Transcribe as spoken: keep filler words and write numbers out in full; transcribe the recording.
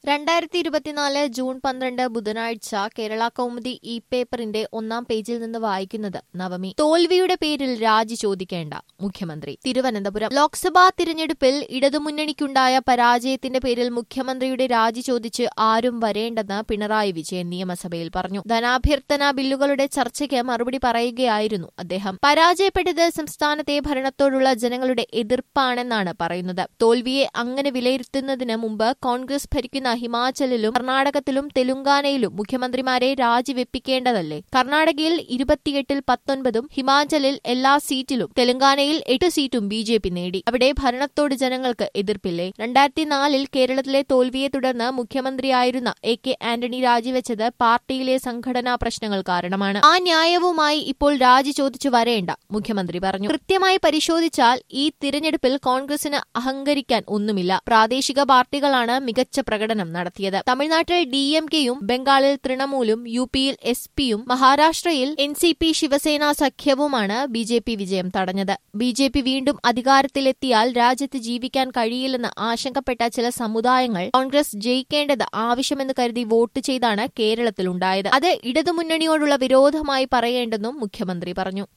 രണ്ടായിരത്തി ഇരുപത്തിനാല് ജൂൺ പന്ത്രണ്ട് ബുധനാഴ്ച കേരള കൗമുദി ഇ പേപ്പറിന്റെ ഒന്നാം പേജിൽ നിന്ന് വായിക്കുന്നത് നവമി. തോൽവിയുടെ പേരിൽ രാജി ചോദിക്കേണ്ട മുഖ്യമന്ത്രി. തിരുവനന്തപുരം. ലോക്സഭാ തിരഞ്ഞെടുപ്പിൽ ഇടതുമുന്നണിക്കുണ്ടായ പരാജയത്തിന്റെ പേരിൽ മുഖ്യമന്ത്രിയുടെ രാജി ചോദിച്ച് ആരും വരേണ്ടെന്ന് പിണറായി വിജയൻ നിയമസഭയിൽ പറഞ്ഞു. ധനാഭ്യർത്ഥന ബില്ലുകളുടെ ചർച്ചയ്ക്ക് മറുപടി പറയുകയായിരുന്നു അദ്ദേഹം. പരാജയപ്പെട്ടത് സംസ്ഥാനത്തെ ഭരണത്തോടുള്ള ജനങ്ങളുടെ എതിർപ്പാണെന്നാണ് പറയുന്നത്. തോൽവിയെ അങ്ങനെ വിലയിരുത്തുന്നതിന് മുമ്പ് കോൺഗ്രസ് ഭരിക്കുന്ന ഹിമാചലിലും കർണാടകത്തിലും തെലുങ്കാനയിലും മുഖ്യമന്ത്രിമാരെ രാജിവെപ്പിക്കേണ്ടതല്ലേ? കർണാടകയിൽ ഇരുപത്തിയെട്ടിൽ പത്തൊൻപതും ഹിമാചലിൽ എല്ലാ സീറ്റിലും തെലുങ്കാനയിൽ എട്ട് സീറ്റും ബി ജെ പി നേടി. അവിടെ ഭരണത്തോട് ജനങ്ങൾക്ക് എതിർപ്പില്ലേ? രണ്ടായിരത്തി നാലിൽ കേരളത്തിലെ തോൽവിയെ തുടർന്ന് മുഖ്യമന്ത്രിയായിരുന്ന എ കെ ആന്റണി രാജിവെച്ചത് പാർട്ടിയിലെ സംഘടനാ പ്രശ്നങ്ങൾ കാരണമാണ്. ആ ന്യായവുമായി ഇപ്പോൾ രാജി ചോദിച്ചു വരേണ്ട മുഖ്യമന്ത്രി പറഞ്ഞു. കൃത്യമായി പരിശോധിച്ചാൽ ഈ തിരഞ്ഞെടുപ്പിൽ കോൺഗ്രസിന് അഹങ്കരിക്കാൻ ഒന്നുമില്ല. പ്രാദേശിക പാർട്ടികളാണ് മികച്ച പ്രകടനം നടത്തിയത്. തമിഴ്നാട്ടിൽ ഡി എം കെയും ബംഗാളിൽ തൃണമൂലും യു പിയിൽ എസ് പിയും മഹാരാഷ്ട്രയിൽ എൻ സി പി ശിവസേന സഖ്യവുമാണ് ബി ജെ പി വിജയം തടഞ്ഞത്. ബി ജെ പി വീണ്ടും അധികാരത്തിലെത്തിയാൽ രാജ്യത്ത് ജീവിക്കാൻ കഴിയില്ലെന്ന് ആശങ്കപ്പെട്ട ചില സമുദായങ്ങൾ കോൺഗ്രസ് ജയിക്കേണ്ടത് ആവശ്യമെന്ന് കരുതി വോട്ട് ചെയ്താണ് കേരളത്തിലുണ്ടായത്. അത് ഇടതുമുന്നണിയോടുള്ള വിരോധമായി പറയേണ്ടെന്നും മുഖ്യമന്ത്രി പറഞ്ഞു.